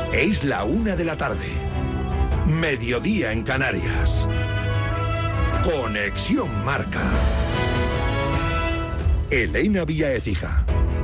Es la 1:00 p.m. Mediodía en Canarias. Conexión Marca. Elena Vía Écija.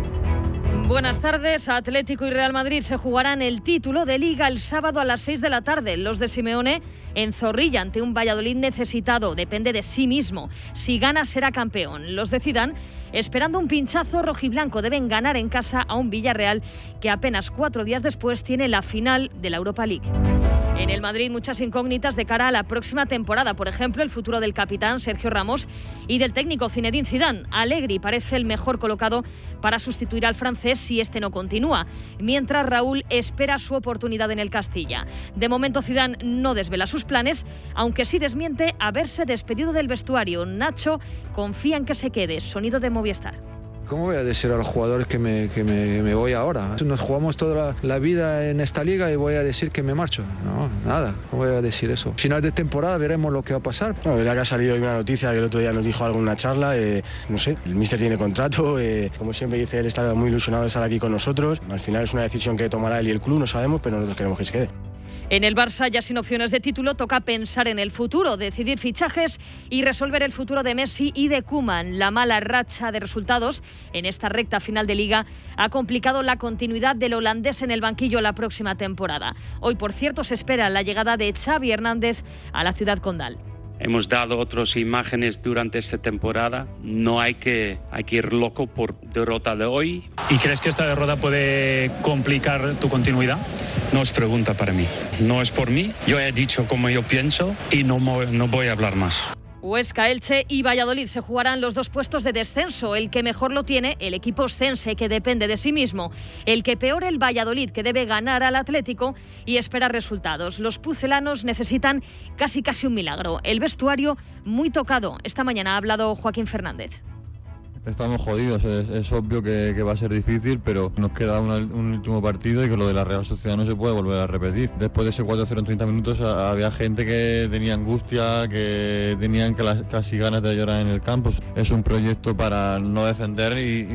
Buenas tardes. Atlético y Real Madrid se jugarán el título de Liga el sábado a las 6:00 p.m. Los de Simeone en Zorrilla ante un Valladolid necesitado. Depende de sí mismo. Si gana será campeón. Los de Zidane esperando un pinchazo rojiblanco. Deben ganar en casa a un Villarreal que apenas 4 días después tiene la final de la Europa League. En el Madrid muchas incógnitas de cara a la próxima temporada. Por ejemplo, el futuro del capitán Sergio Ramos y del técnico Zinedine Zidane. Allegri parece el mejor colocado para sustituir al francés si este no continúa, mientras Raúl espera su oportunidad en el Castilla. De momento Zidane no desvela sus planes, aunque sí desmiente haberse despedido del vestuario. Nacho confía en que se quede. Sonido de Movistar. ¿Cómo voy a decir a los jugadores que me voy ahora? Nos jugamos toda la vida en esta liga y voy a decir que me marcho. No, nada, ¿cómo voy a decir eso? Final de temporada veremos lo que va a pasar. La verdad que ha salido hoy una noticia que el otro día nos dijo algo en una charla. No sé, el míster tiene contrato. Como siempre dice, él está muy ilusionado de estar aquí con nosotros. Al final es una decisión que tomará él y el club, no sabemos, pero nosotros queremos que se quede. En el Barça, ya sin opciones de título, toca pensar en el futuro, decidir fichajes y resolver el futuro de Messi y de Koeman. La mala racha de resultados en esta recta final de Liga ha complicado la continuidad del holandés en el banquillo la próxima temporada. Hoy, por cierto, se espera la llegada de Xavi Hernández a la ciudad condal. Hemos dado otras imágenes durante esta temporada. No hay que ir loco por derrota de hoy. ¿Y crees que esta derrota puede complicar tu continuidad? No es pregunta para mí. No es por mí. Yo he dicho como yo pienso y no voy a hablar más. Huesca, Elche y Valladolid se jugarán los 2 puestos de descenso. El que mejor lo tiene, el equipo oscense, que depende de sí mismo. El que peor, el Valladolid, que debe ganar al Atlético y esperar resultados. Los pucelanos necesitan casi un milagro. El vestuario muy tocado. Esta mañana ha hablado Joaquín Fernández. Estamos jodidos, es obvio que va a ser difícil, pero nos queda un último partido y que lo de la Real Sociedad no se puede volver a repetir. Después de ese 4-0 en 30 minutos había gente que tenía angustia, que tenían casi ganas de llorar en el campo. Es un proyecto para no descender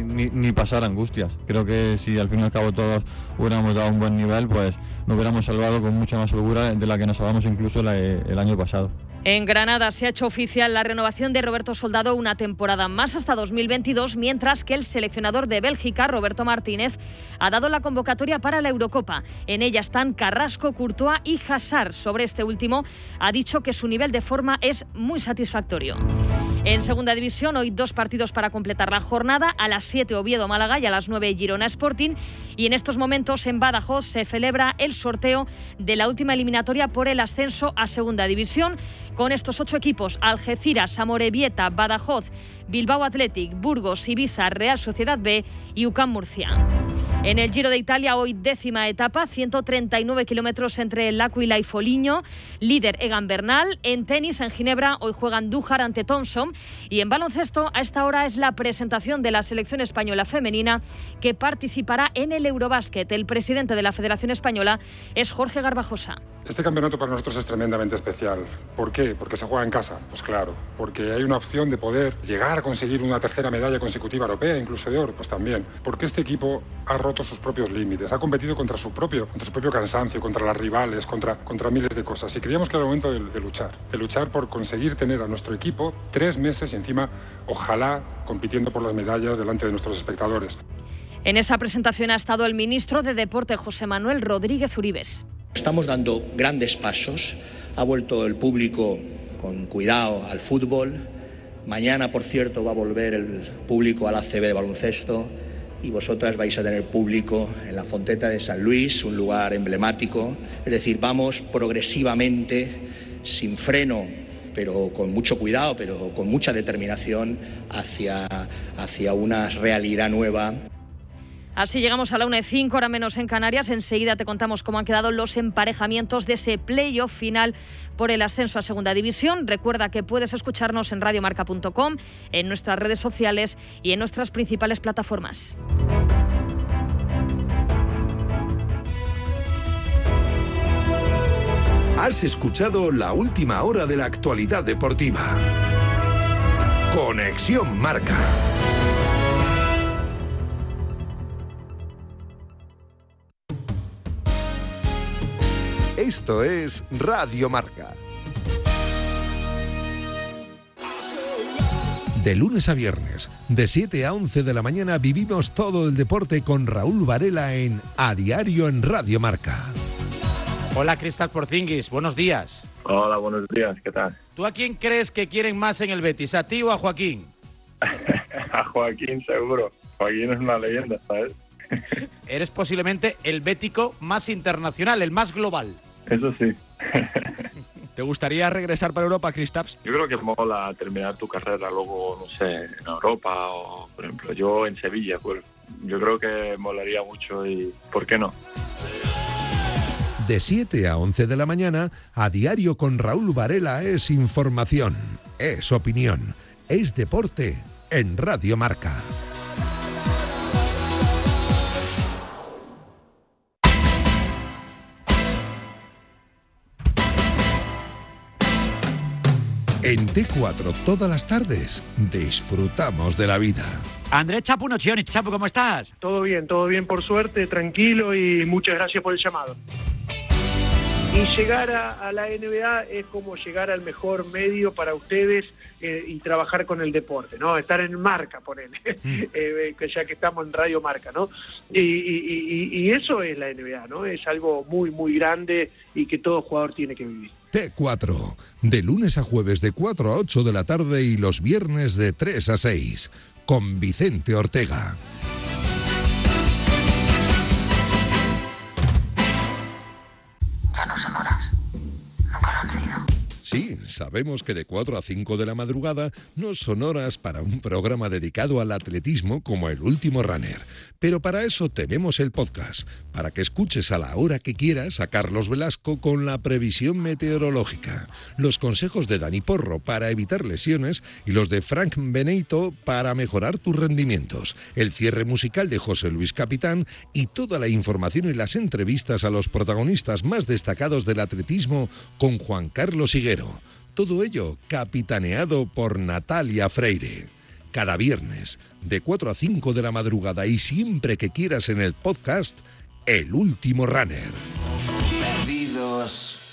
ni pasar angustias. Creo que si al fin y al cabo todos hubiéramos dado un buen nivel, pues nos hubiéramos salvado con mucha más holgura de la que nos salvamos incluso el año pasado. En Granada se ha hecho oficial la renovación de Roberto Soldado una temporada más hasta 2022, mientras que el seleccionador de Bélgica, Roberto Martínez, ha dado la convocatoria para la Eurocopa. En ella están Carrasco, Courtois y Hazard. Sobre este último ha dicho que su nivel de forma es muy satisfactorio. En segunda división, hoy 2 partidos para completar la jornada. A las 7 Oviedo-Málaga y a las 9 Girona-Sporting. Y en estos momentos en Badajoz se celebra el sorteo de la última eliminatoria por el ascenso a segunda división. Con estos 8 equipos: Algeciras, Amorebieta, Badajoz, Bilbao Athletic, Burgos, Ibiza, Real Sociedad B y UCAM Murcia. En el Giro de Italia, hoy 10ª etapa, 139 kilómetros entre L'Aquila y Foligno, líder Egan Bernal. En tenis, en Ginebra, hoy juegan Dújar ante Thompson. Y en baloncesto, a esta hora es la presentación de la selección española femenina que participará en el Eurobásquet. El presidente de la Federación Española es Jorge Garbajosa. Este campeonato para nosotros es tremendamente especial. ¿Por qué? Porque se juega en casa. Pues claro, porque hay una opción de poder llegar a conseguir una 3ª medalla consecutiva europea, incluso de oro, pues también. Porque este equipo ha roto sus propios límites, ha competido contra su propio cansancio, contra las rivales, contra miles de cosas. Y creíamos que era el momento de luchar por conseguir tener a nuestro equipo 3 meses y encima, ojalá, compitiendo por las medallas delante de nuestros espectadores. En esa presentación ha estado el ministro de Deporte, José Manuel Rodríguez Uribes. Estamos dando grandes pasos. Ha vuelto el público con cuidado al fútbol. Mañana, por cierto, va a volver el público al ACB de baloncesto. Y vosotras vais a tener público en la Fonteta de San Luis, un lugar emblemático. Es decir, vamos progresivamente, sin freno, pero con mucho cuidado, pero con mucha determinación, hacia una realidad nueva. Así llegamos a la 1:05, hora menos en Canarias. Enseguida te contamos cómo han quedado los emparejamientos de ese play-off final por el ascenso a segunda división. Recuerda que puedes escucharnos en radiomarca.com, en nuestras redes sociales y en nuestras principales plataformas. Has escuchado la última hora de la actualidad deportiva. Conexión Marca. Esto es Radio Marca. De lunes a viernes, de 7 a 11 de la mañana, vivimos todo el deporte con Raúl Varela en A Diario en Radio Marca. Hola, Kristaps Porzingis, buenos días. Hola, buenos días, ¿qué tal? ¿Tú a quién crees que quieren más en el Betis, a ti o a Joaquín? A Joaquín, seguro. Joaquín es una leyenda, ¿sabes? Eres posiblemente el bético más internacional, el más global. Eso sí. ¿Te gustaría regresar para Europa, Kristaps? Yo creo que mola terminar tu carrera luego, no sé, en Europa o, por ejemplo, yo en Sevilla. Pues, yo creo que molaría mucho y ¿por qué no? De 7 a 11 de la mañana, A Diario con Raúl Varela es información, es opinión, es deporte en Radio Marca. En T4 todas las tardes disfrutamos de la vida. Andrés Chapu Nocioni. Chapu, ¿cómo estás? Todo bien por suerte, tranquilo y muchas gracias por el llamado. Y llegar a la NBA es como llegar al mejor medio para ustedes y trabajar con el deporte, ¿no? Estar en Marca, ponele, ya que estamos en Radio Marca, ¿no? Y eso es la NBA, ¿no? Es algo muy, muy grande y que todo jugador tiene que vivir. T4, de lunes a jueves de 4 a 8 de la tarde y los viernes de 3 a 6, con Vicente Ortega. Ya no son horas, nunca lo han sido. Sí, sabemos que de 4 a 5 de la madrugada no son horas para un programa dedicado al atletismo como El Último Runner. Pero para eso tenemos el podcast, para que escuches a la hora que quieras a Carlos Velasco con la previsión meteorológica, los consejos de Dani Porro para evitar lesiones y los de Frank Benito para mejorar tus rendimientos, el cierre musical de José Luis Capitán y toda la información y las entrevistas a los protagonistas más destacados del atletismo con Juan Carlos Higuero. Todo ello capitaneado por Natalia Freire. Cada viernes, de 4 a 5 de la madrugada y siempre que quieras en el podcast, El Último Runner. Perdidos.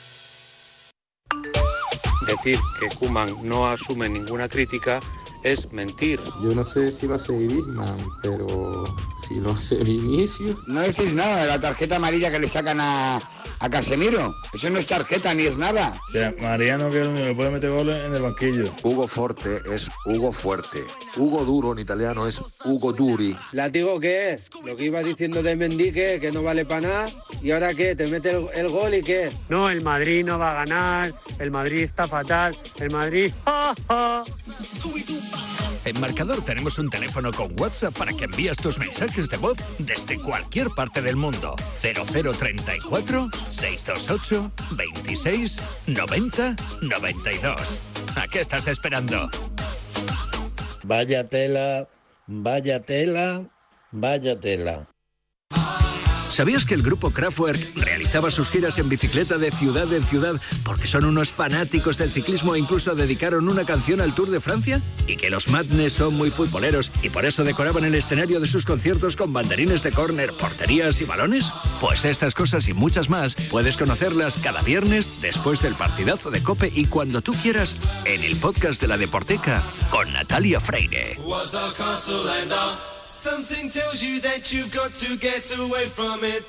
Decir que Koeman no asume ninguna crítica es mentir. Yo no sé si va a ser Griezmann, pero si lo hace Vinicius... No decís nada de la tarjeta amarilla que le sacan a Casemiro. Eso no es tarjeta ni es nada. O sea, Mariano, que es el único que puede meter goles en el banquillo. Hugo Forte es Hugo Fuerte. Hugo Duro en italiano es Hugo Duri. ¿Látigo qué es? Lo que ibas diciendo de Mendy, que no vale para nada. ¿Y ahora qué? ¿Te mete el gol y qué? No, el Madrid no va a ganar. El Madrid está fatal. El Madrid... ¡Ja, ja! En Marcador tenemos un teléfono con WhatsApp para que envíes tus mensajes de voz desde cualquier parte del mundo. 0034 628 26 90 92. ¿A qué estás esperando? Vaya tela, vaya tela, vaya tela. ¿Sabías que el grupo Kraftwerk realizaba sus giras en bicicleta de ciudad en ciudad porque son unos fanáticos del ciclismo e incluso dedicaron una canción al Tour de Francia? ¿Y que los Madness son muy futboleros y por eso decoraban el escenario de sus conciertos con banderines de córner, porterías y balones? Pues estas cosas y muchas más puedes conocerlas cada viernes después del partidazo de COPE y cuando tú quieras en el podcast de La Deporteca con Natalia Freire. Something tells you that you've got to get away from it.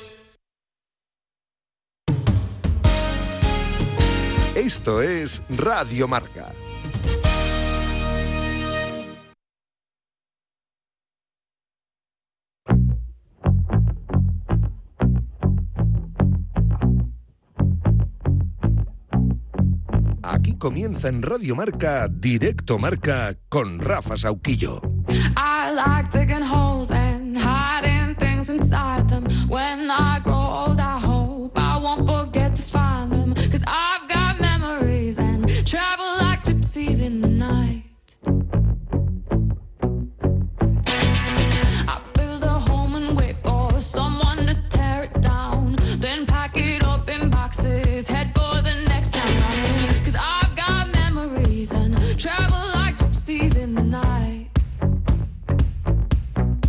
Esto es Radio Marca. Aquí comienza en Radio Marca, Directo Marca, con Rafa Sauquillo. I like digging holes and hiding things inside them. When I grow old, I hope I won't forget to find them. 'Cause I've got memories and travel like gypsies in the night. I build a home and wait for someone to tear it down. Then pack it up in boxes, head for the next town running. 'Cause I've got memories and travel like gypsies in the night.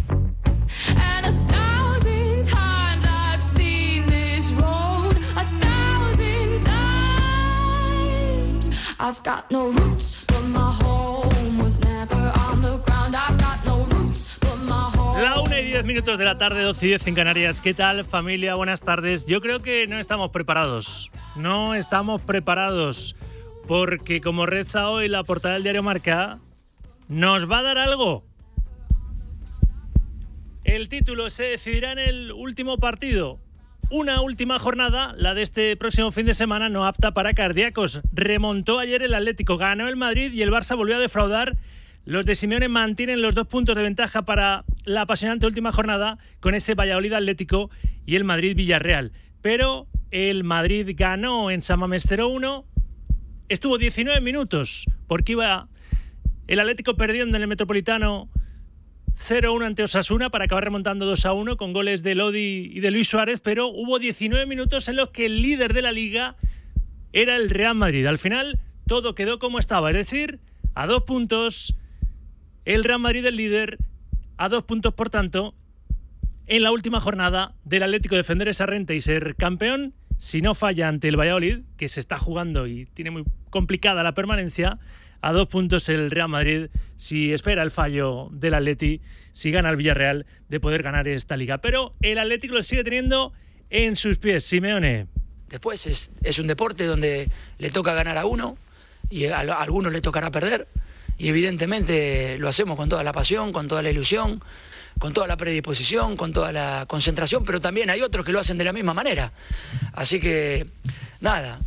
I've got no roots, but my home was never on the ground. I've got no roots, but my home. La 1:10 de la tarde, 12:10 en Canarias. ¿Qué tal, familia? Buenas tardes. Yo creo que no estamos preparados. No estamos preparados porque, como reza hoy la portada del diario Marca, nos va a dar algo. El título: se decidirá en el último partido. Una última jornada, la de este próximo fin de semana, no apta para cardíacos. Remontó ayer el Atlético, ganó el Madrid y el Barça volvió a defraudar. Los de Simeone mantienen los 2 puntos de ventaja para la apasionante última jornada con ese Valladolid Atlético y el Madrid Villarreal. Pero el Madrid ganó en San Mamés 0-1, estuvo 19 minutos porque iba el Atlético perdiendo en el Metropolitano 0-1 ante Osasuna para acabar remontando 2-1 con goles de Lodi y de Luis Suárez, pero hubo 19 minutos en los que el líder de la Liga era el Real Madrid. Al final todo quedó como estaba, es decir, a 2 puntos el Real Madrid, el líder, a 2 puntos, por tanto, en la última jornada del Atlético, defender esa renta y ser campeón. Si no falla ante el Valladolid, que se está jugando y tiene muy complicada la permanencia, a 2 puntos el Real Madrid, si espera el fallo del Atleti, si gana el Villarreal, de poder ganar esta liga. Pero el Atlético lo sigue teniendo en sus pies. Simeone. Después es un deporte donde le toca ganar a uno y a algunos le tocará perder. Y evidentemente lo hacemos con toda la pasión, con toda la ilusión, con toda la predisposición, con toda la concentración, pero también hay otros que lo hacen de la misma manera. Así que, nada,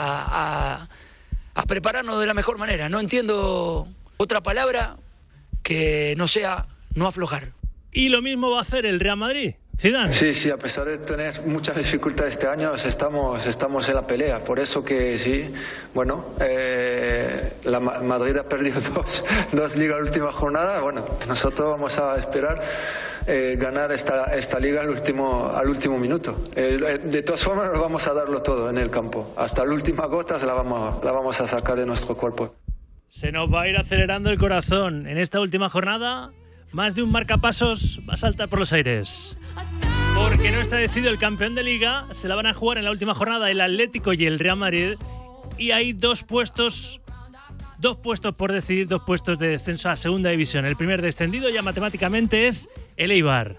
a prepararnos de la mejor manera. No entiendo otra palabra que no sea no aflojar. Y lo mismo va a hacer el Real Madrid. Zidane. Sí, a pesar de tener muchas dificultades este año, estamos en la pelea. Por eso que sí, bueno, la Madrid ha perdido dos ligas en la última jornada. Bueno, nosotros vamos a esperar ganar esta liga al último minuto. De todas formas, nos vamos a darlo todo en el campo. Hasta la última gota la vamos a sacar de nuestro cuerpo. Se nos va a ir acelerando el corazón. En esta última jornada, más de un marcapasos va a saltar por los aires. Porque no está decidido el campeón de Liga. Se la van a jugar en la última jornada el Atlético y el Real Madrid. Y hay 2 puestos por decidir, 2 puestos de descenso a segunda división. El primer descendido ya matemáticamente es el Eibar.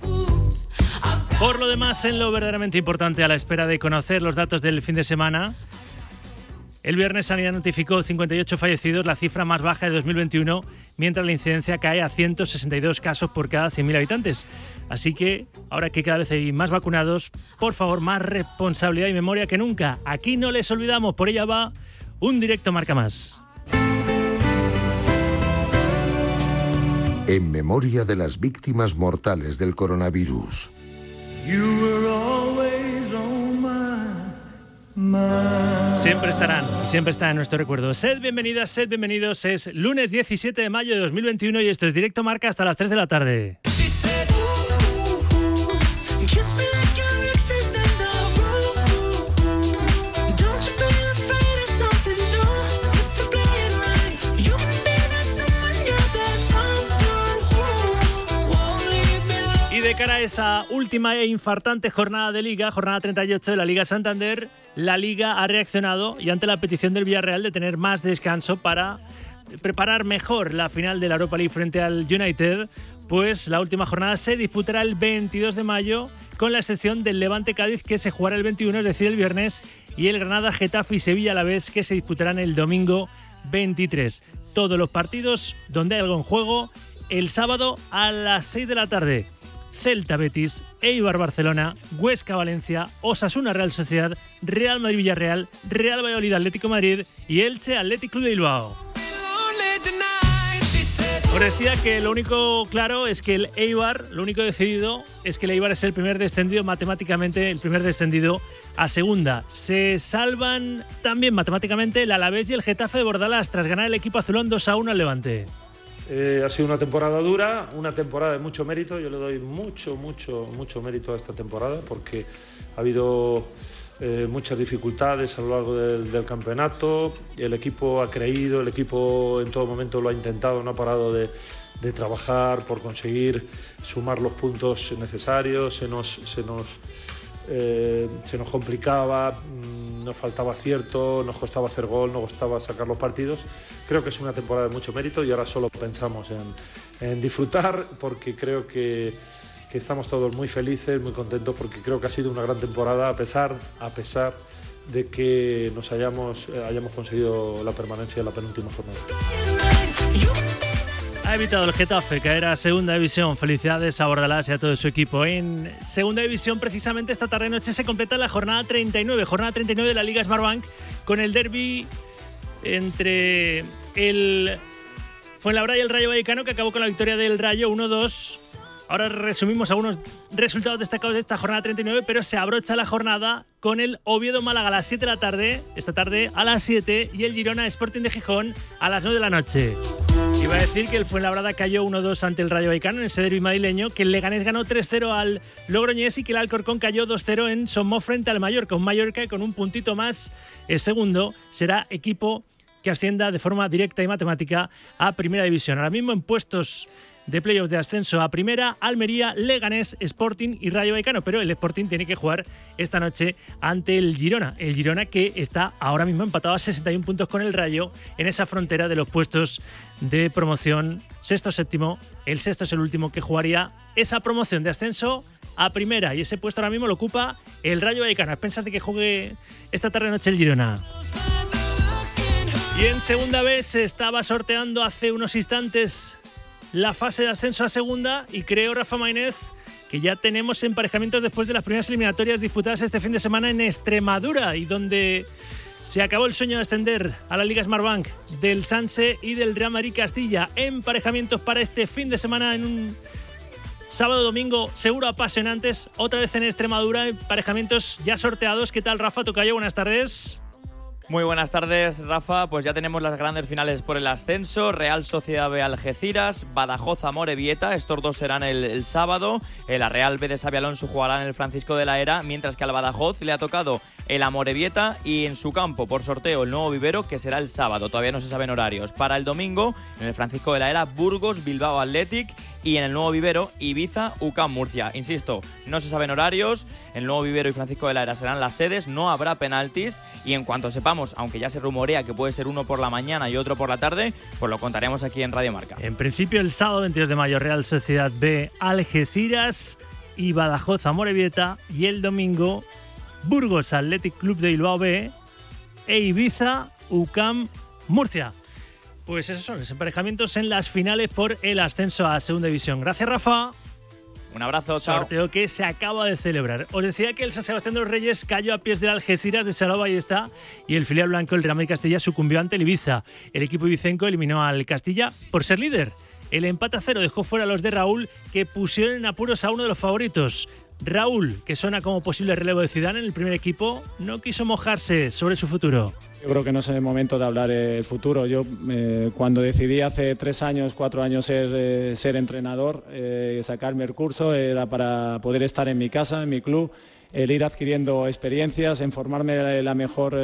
Por lo demás, en lo verdaderamente importante, a la espera de conocer los datos del fin de semana, el viernes Sanidad notificó 58 fallecidos, la cifra más baja de 2021, mientras la incidencia cae a 162 casos por cada 100.000 habitantes. Así que, ahora que cada vez hay más vacunados, por favor, más responsabilidad y memoria que nunca. Aquí no les olvidamos, por ella va un directo Marca Más. En memoria de las víctimas mortales del coronavirus. Siempre estarán, siempre están en nuestro recuerdo. Sed bienvenidas, sed bienvenidos. Es lunes 17 de mayo de 2021 y esto es Directo Marca hasta las 3 de la tarde. Y de cara a esa última e infartante jornada de Liga, jornada 38 de la Liga Santander, la Liga ha reaccionado y ante la petición del Villarreal de tener más descanso para preparar mejor la final de la Europa League frente al United, pues la última jornada se disputará el 22 de mayo, con la excepción del Levante Cádiz, que se jugará el 21, es decir, el viernes, y el Granada, Getafe y Sevilla a la vez, que se disputarán el domingo 23. Todos los partidos donde hay algo en juego el sábado a las 6 de la tarde. Celta Betis, Eibar Barcelona, Huesca Valencia, Osasuna Real Sociedad, Real Madrid Villarreal, Real Valladolid Atlético Madrid y Elche Athletic Club de Bilbao. Os decía que lo único claro es que el Eibar, lo único decidido es que el Eibar es el primer descendido matemáticamente, el primer descendido a segunda. Se salvan también matemáticamente el Alavés y el Getafe de Bordalás tras ganar el equipo azulón 2-1 al Levante. Ha sido una temporada dura, una temporada de mucho mérito. Yo le doy mucho mérito a esta temporada porque ha habido muchas dificultades a lo largo del campeonato. El equipo ha creído, el equipo en todo momento lo ha intentado, no ha parado de trabajar por conseguir sumar los puntos necesarios. Se nos se nos complicaba, nos faltaba acierto, nos costaba hacer gol, nos costaba sacar los partidos. Creo que es una temporada de mucho mérito y ahora solo pensamos en disfrutar, porque creo que estamos todos muy felices, muy contentos, porque creo que ha sido una gran temporada a pesar de que nos hayamos conseguido la permanencia en la penúltima jornada. Ha evitado el Getafe caer a Segunda División. Felicidades a Bordalás y a todo su equipo. En Segunda División, precisamente esta tarde-noche, se completa la jornada 39. Jornada 39 de la Liga Smartbank, con el derbi entre el Fuenlabrada y el Rayo Vallecano, que acabó con la victoria del Rayo 1-2. Ahora resumimos algunos resultados destacados de esta jornada 39, pero se abrocha la jornada con el Oviedo-Málaga a las 7 de la tarde, esta tarde a las 7, y el Girona Sporting de Gijón a las 9 de la noche. Iba a decir que el Fuenlabrada cayó 1-2 ante el Rayo Vallecano en ese derbi madrileño, que el Leganés ganó 3-0 al Logroñés y que el Alcorcón cayó 2-0 en Somos frente al Mallorca. Un Mallorca que con un puntito más, el segundo, será equipo que ascienda de forma directa y matemática a Primera División. Ahora mismo en puestos de playoff de ascenso a Primera, Almería, Leganés, Sporting y Rayo Vallecano, pero el Sporting tiene que jugar esta noche ante el Girona que está ahora mismo empatado a 61 puntos con el Rayo en esa frontera de los puestos de promoción sexto, séptimo. El sexto es el último que jugaría esa promoción de ascenso a Primera, y ese puesto ahora mismo lo ocupa el Rayo Vallecano. ¿Piensas de que juegue esta tarde noche el Girona? Y en Segunda vez se estaba sorteando hace unos instantes la fase de ascenso a Segunda, y creo, Rafa Maínez, que ya tenemos emparejamientos después de las primeras eliminatorias disputadas este fin de semana en Extremadura, y donde se acabó el sueño de ascender a la Liga Smartbank del Sanse y del Real Madrid Castilla. Emparejamientos para este fin de semana en un sábado-domingo seguro apasionantes, otra vez en Extremadura, emparejamientos ya sorteados. ¿Qué tal, Rafa Tocayo? Buenas tardes. Muy buenas tardes, Rafa. Pues ya tenemos las grandes finales por el ascenso. Real Sociedad B Algeciras, Badajoz Amorebieta. Estos dos serán el sábado. La Real B de Xabi Alonso jugará en el Francisco de la Era, mientras que al Badajoz le ha tocado el Amorebieta y en su campo por sorteo el Nuevo Vivero, que será el sábado. Todavía no se saben horarios. Para el domingo, en el Francisco de la Era, Burgos Bilbao Athletic, y en el Nuevo Vivero, Ibiza UCAM Murcia. Insisto, no se saben horarios. El Nuevo Vivero y Francisco de la Era serán las sedes. No habrá penaltis, y en cuanto sepamos, aunque ya se rumorea que puede ser uno por la mañana y otro por la tarde, pues lo contaremos aquí en Radio Marca. En principio, el sábado 22 de mayo, Real Sociedad B Algeciras y Badajoz Amorebieta, y el domingo, Burgos Athletic Club de Bilbao B e Ibiza UCAM Murcia. Pues esos son los emparejamientos en las finales por el ascenso a Segunda División. Gracias, Rafa. Un abrazo, chao. Sorteo que se acaba de celebrar. Os decía que el San Sebastián de los Reyes cayó a pies del Algeciras de Salou Ballesta, y el filial blanco, el Real Madrid Castilla, sucumbió ante el Ibiza. El equipo ibicenco eliminó al Castilla por ser líder. El empate a 0 dejó fuera a los de Raúl, que pusieron en apuros a uno de los favoritos. Raúl, que suena como posible relevo de Zidane en el primer equipo, no quiso mojarse sobre su futuro. Yo creo que no es el momento de hablar el futuro. Yo cuando decidí hace 3 años, 4 años ser entrenador, sacarme el curso, era para poder estar en mi casa, en mi club, el ir adquiriendo experiencias, en formarme de la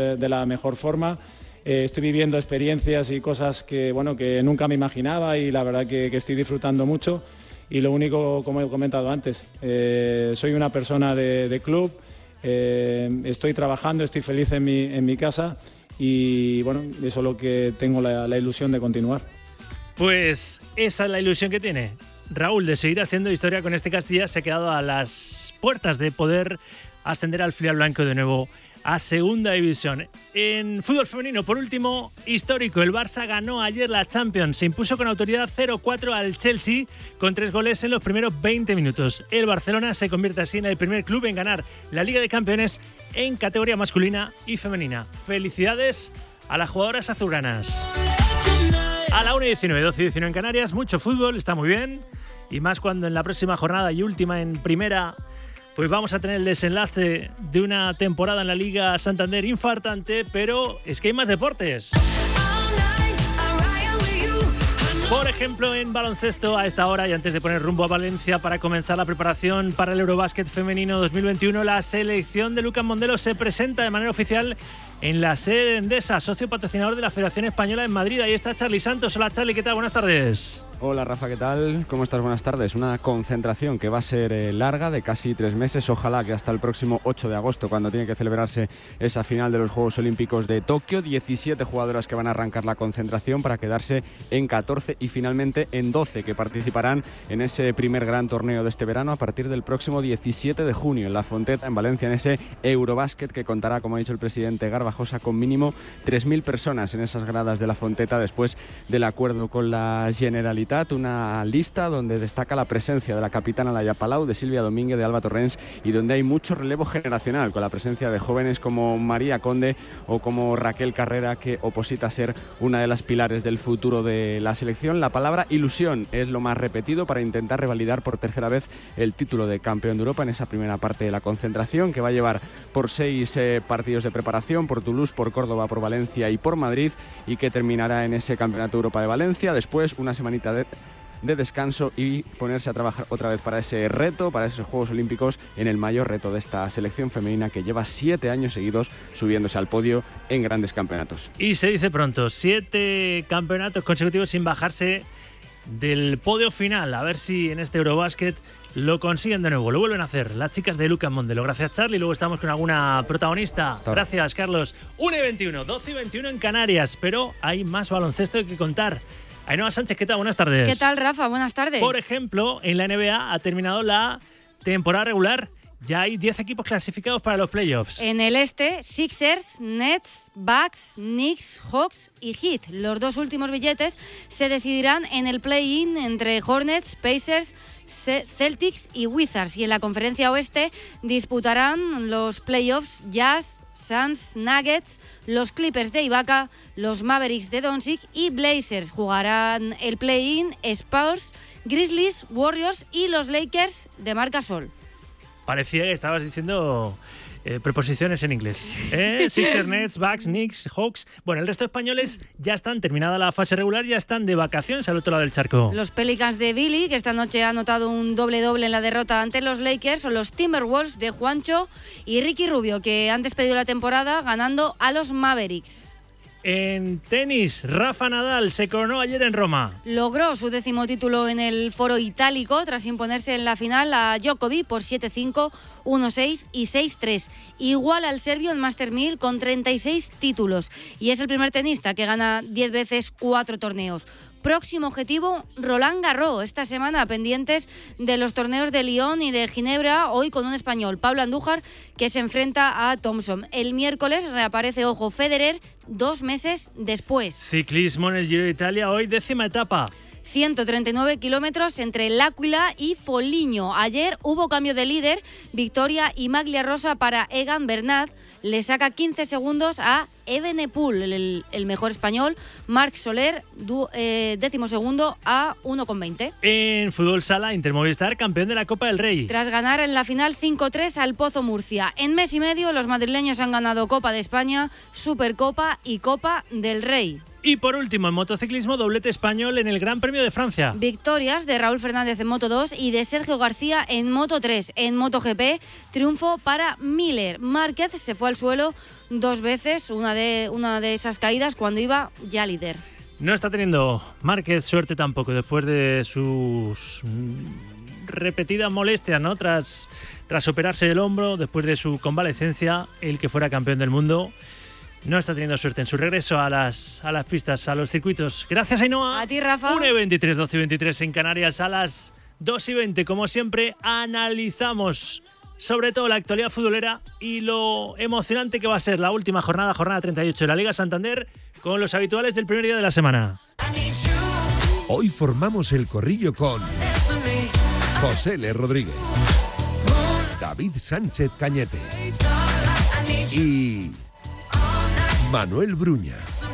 mejor forma. Estoy viviendo experiencias y cosas que nunca me imaginaba, y la verdad que estoy disfrutando mucho. Y lo único, como he comentado antes, soy una persona de club, estoy trabajando, estoy feliz en mi casa, y bueno, eso es lo que tengo la ilusión de continuar. Pues esa es la ilusión que tiene Raúl, de seguir haciendo historia con este Castilla. Se ha quedado a las puertas de poder ascender al filial blanco de nuevo a Segunda División. En fútbol femenino, por último, histórico, el Barça ganó ayer la Champions. Se impuso con autoridad 0-4 al Chelsea, con 3 goles en los primeros 20 minutos. El Barcelona se convierte así en el primer club en ganar la Liga de Campeones en categoría masculina y femenina. Felicidades a las jugadoras azulgranas. A la 1:19, 12:19 en Canarias, mucho fútbol, está muy bien. Y más cuando en la próxima jornada y última en Primera, pues vamos a tener el desenlace de una temporada en la Liga Santander infartante, pero es que hay más deportes. Por ejemplo, en baloncesto, a esta hora y antes de poner rumbo a Valencia para comenzar la preparación para el Eurobásquet femenino 2021, la selección de Lucas Mondelo se presenta de manera oficial en la sede de Endesa, socio patrocinador de la Federación Española en Madrid. Ahí está Charly Santos. Hola, Charly, ¿qué tal? Buenas tardes. Hola Rafa, ¿qué tal? ¿Cómo estás? Buenas tardes. Una concentración que va a ser larga, de casi 3 meses. Ojalá que hasta el próximo 8 de agosto, cuando tiene que celebrarse esa final de los Juegos Olímpicos de Tokio. 17 jugadoras que van a arrancar la concentración para quedarse en 14 y finalmente en 12 que participarán en ese primer gran torneo de este verano a partir del próximo 17 de junio en La Fonteta, en Valencia, en ese Eurobásquet que contará, como ha dicho el presidente Garbajosa, con mínimo 3.000 personas en esas gradas de La Fonteta después del acuerdo con la Generalitat. Una lista donde destaca la presencia de la capitana Laia Palau, de Silvia Domínguez, de Alba Torrens, y donde hay mucho relevo generacional, con la presencia de jóvenes como María Conde o como Raquel Carrera, que oposita a ser una de las pilares del futuro de la selección. La palabra ilusión es lo más repetido para intentar revalidar por tercera vez el título de campeón de Europa en esa primera parte de la concentración, que va a llevar por 6 partidos de preparación, por Toulouse, por Córdoba, por Valencia y por Madrid, y que terminará en ese Campeonato de Europa de Valencia. Después una semanita de descanso y ponerse a trabajar otra vez para ese reto, para esos Juegos Olímpicos, en el mayor reto de esta selección femenina que lleva 7 años seguidos subiéndose al podio en grandes campeonatos. Y se dice pronto, 7 campeonatos consecutivos sin bajarse del podio final. A ver si en este Eurobásquet lo consiguen de nuevo, lo vuelven a hacer las chicas de Lucas Mondelo. Gracias, Charlie. Luego estamos con alguna protagonista. Gracias, Carlos. 1:21, 12:21 en Canarias, pero hay más baloncesto que contar. Ainhoa Sánchez, ¿qué tal? Buenas tardes. ¿Qué tal, Rafa? Buenas tardes. Por ejemplo, en la NBA ha terminado la temporada regular. Ya hay 10 equipos clasificados para los playoffs. En el este, Sixers, Nets, Bucks, Knicks, Hawks y Heat. Los 2 últimos billetes se decidirán en el play-in entre Hornets, Pacers, Celtics y Wizards. Y en la conferencia oeste disputarán los playoffs Jazz, Suns, Nuggets, los Clippers de Ibaka, los Mavericks de Doncic y Blazers. Jugarán el play-in Spurs, Grizzlies, Warriors y los Lakers de Marc Gasol. Parecía que estabas diciendo preposiciones en inglés. Sixers, Nets, Bucks, Knicks, Hawks. Bueno, el resto de españoles ya están, terminada la fase regular, ya están de vacaciones al otro lado del charco. Los Pelicans de Billy, que esta noche ha anotado un doble-doble en la derrota ante los Lakers, son los Timberwolves de Juancho y Ricky Rubio, que han despedido la temporada ganando a los Mavericks. En tenis, Rafa Nadal se coronó ayer en Roma. Logró su 10º título en el Foro Itálico tras imponerse en la final a Djokovic por 7-5, 1-6 y 6-3. Igual al serbio en Master 1000 con 36 títulos. Y es el primer tenista que gana 10 veces 4 torneos. Próximo objetivo, Roland Garros. Esta semana pendientes de los torneos de Lyon y de Ginebra, hoy con un español, Pablo Andújar, que se enfrenta a Thompson. El miércoles reaparece, ojo, Federer 2 meses después. Ciclismo en el Giro de Italia, hoy 10ª etapa. 139 kilómetros entre L'Aquila y Foligno. Ayer hubo cambio de líder, victoria y maglia rosa para Egan Bernal. Le saca 15 segundos a Evenepoel, el mejor español. Marc Soler, 12º a 1,20. En fútbol sala, Inter Movistar, campeón de la Copa del Rey. Tras ganar en la final 5-3 al Pozo Murcia. En mes y medio, los madrileños han ganado Copa de España, Supercopa y Copa del Rey. Y por último, en motociclismo, doblete español en el Gran Premio de Francia. Victorias de Raúl Fernández en Moto 2 y de Sergio García en Moto 3. En MotoGP, triunfo para Miller. Márquez se fue al suelo 2 veces, una de esas caídas cuando iba ya líder. No está teniendo Márquez suerte tampoco después de sus repetidas molestias, ¿no? Tras operarse el hombro, después de su convalecencia, el que fuera campeón del mundo no está teniendo suerte en su regreso a las pistas, a los circuitos. Gracias, Ainhoa. A ti, Rafa. 1:23, 12:23 en Canarias, a las 2:20. Como siempre, analizamos sobre todo la actualidad futbolera y lo emocionante que va a ser la última jornada 38 de la Liga Santander, con los habituales del primer día de la semana. Hoy formamos el corrillo con José L. Rodríguez, David Sánchez Cañete y Manuel Bruña.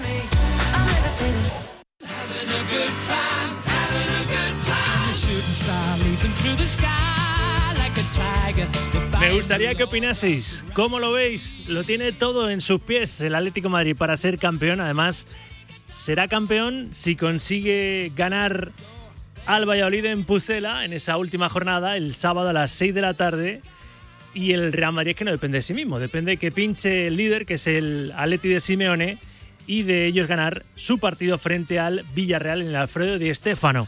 Me gustaría que opinaseis. ¿Cómo lo veis? Lo tiene todo en sus pies el Atlético de Madrid para ser campeón. Además, será campeón si consigue ganar al Valladolid en Pucela en esa última jornada, el sábado a las 6 de la tarde. Y el Real Madrid, que no depende de sí mismo, depende de que pinche el líder, que es el Atleti de Simeone, y de ellos ganar su partido frente al Villarreal en el Alfredo Di Stéfano.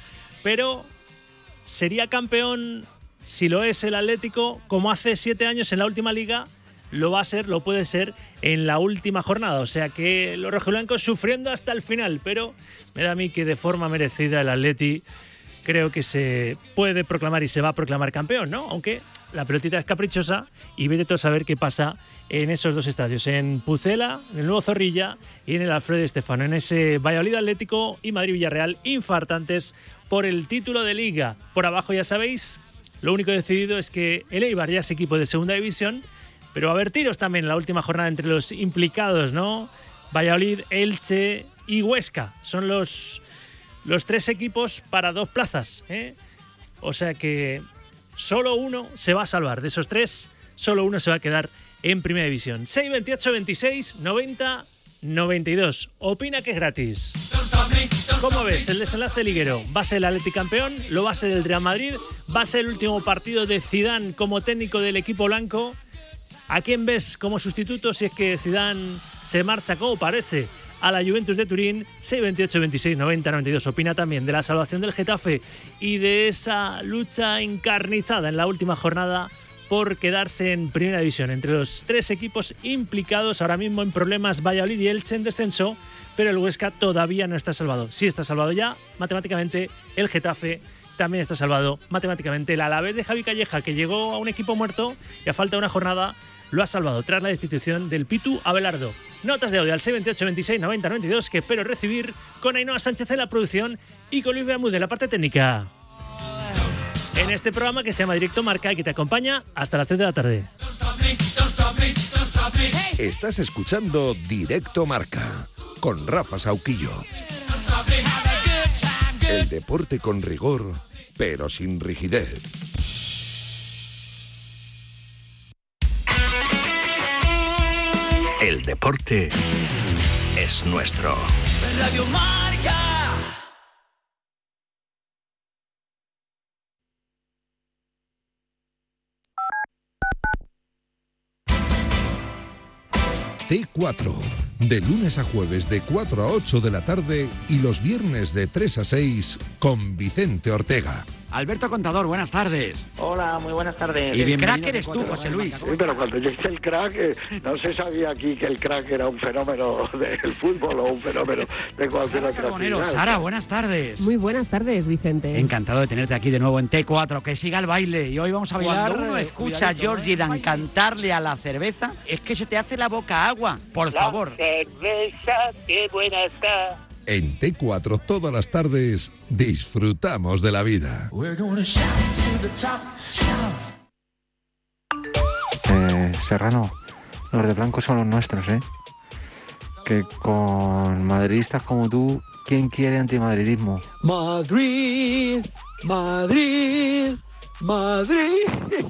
pero sería campeón, si lo es el Atlético, como hace 7 años en la última liga, lo va a ser, lo puede ser en la última jornada. O sea que los rojiblancos sufriendo hasta el final, pero me da a mí que de forma merecida el Atleti creo que se puede proclamar y se va a proclamar campeón, ¿no? Aunque la pelotita es caprichosa y vete todo a saber qué pasa en esos dos estadios, en Pucela, en el Nuevo Zorrilla y en el Alfredo Di Stéfano, en ese Valladolid Atlético y Madrid Villarreal, infartantes por el título de Liga. Por abajo ya sabéis, lo único decidido es que el Eibar ya es equipo de segunda división, pero va a haber tiros también en la última jornada entre los implicados, ¿no? Valladolid, Elche y Huesca son los 3 equipos para 2 plazas, ¿eh? O sea que solo uno se va a salvar. De esos 3, solo uno se va a quedar en primera división. 628 26 90 92. Opina que es gratis. ¿Cómo ves el desenlace liguero? ¿Va a ser el Atleti campeón? ¿Lo va a ser el Real Madrid? ¿Va a ser el último partido de Zidane como técnico del equipo blanco? ¿A quién ves como sustituto si es que Zidane se marcha, como parece, a la Juventus de Turín? 628 26 90 92. Opina también de la salvación del Getafe y de esa lucha encarnizada en la última jornada por quedarse en primera división entre los 3 equipos implicados ahora mismo en problemas. Valladolid y Elche en descenso, pero el Huesca todavía no está salvado. Sí está salvado ya matemáticamente el Getafe, también está salvado matemáticamente el Alavés de Javi Calleja, que llegó a un equipo muerto y a falta de una jornada lo ha salvado tras la destitución del Pitu Abelardo. Notas de audio al 628 26 90 92 que espero recibir con Ainhoa Sánchez en la producción y con Luis Bermúdez en la parte técnica. En este programa que se llama Directo Marca y que te acompaña hasta las 3 de la tarde. Estás escuchando Directo Marca con Rafa Sauquillo. El deporte con rigor, pero sin rigidez. El deporte es nuestro. Radio Marca. T4, de lunes a jueves de 4 a 8 de la tarde y los viernes de 3 a 6 con Vicente Ortega. Alberto Contador, buenas tardes. Hola, muy buenas tardes. Y el crack eres tú, José Luis. Sí, pero cuando yo hice el crack, no se sabía aquí que el crack era un fenómeno del fútbol o un fenómeno de cualquier otra actividad. Sara, buenas tardes. Muy buenas tardes, Vicente. Encantado de tenerte aquí de nuevo en T4, que siga el baile. Y hoy vamos a bailar. Cuando uno escucha a Georgie Dan cantarle a la cerveza, es que se te hace la boca agua. Por favor. La cerveza, qué buena está. En T4 todas las tardes disfrutamos de la vida. Serrano, los de blanco son los nuestros, ¿eh? Que con madridistas como tú, ¿quién quiere antimadridismo? Madrid, Madrid, Madrid.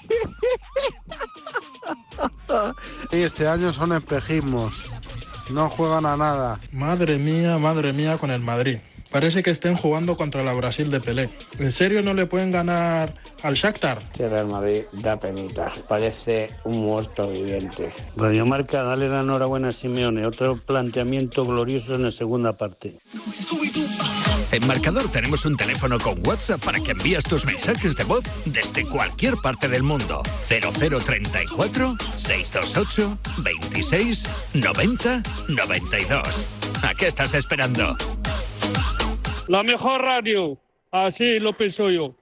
Y este año son espejismos. No juegan a nada. Madre mía con el Madrid. Parece que estén jugando contra la Brasil de Pelé. ¿En serio no le pueden ganar al Shakhtar? Este Real Madrid da penita. Parece un muerto viviente. Radio Marca, dale la enhorabuena a Simeone. Otro planteamiento glorioso en la segunda parte. En Marcador tenemos un teléfono con WhatsApp para que envíes tus mensajes de voz desde cualquier parte del mundo. 0034 628 26 90 92. ¿A qué estás esperando? La mejor radio, así lo pienso yo.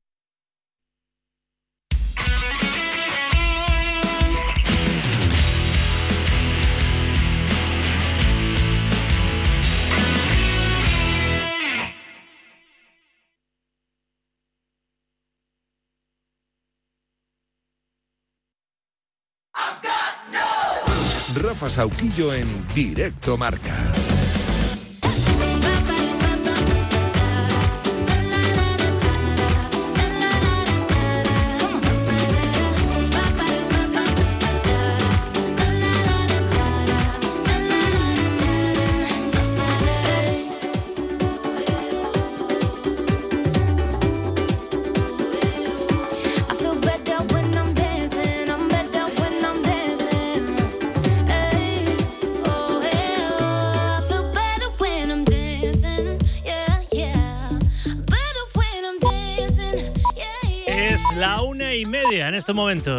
Rafa Sauquillo en Directo Marca. Vitoria en estos momentos.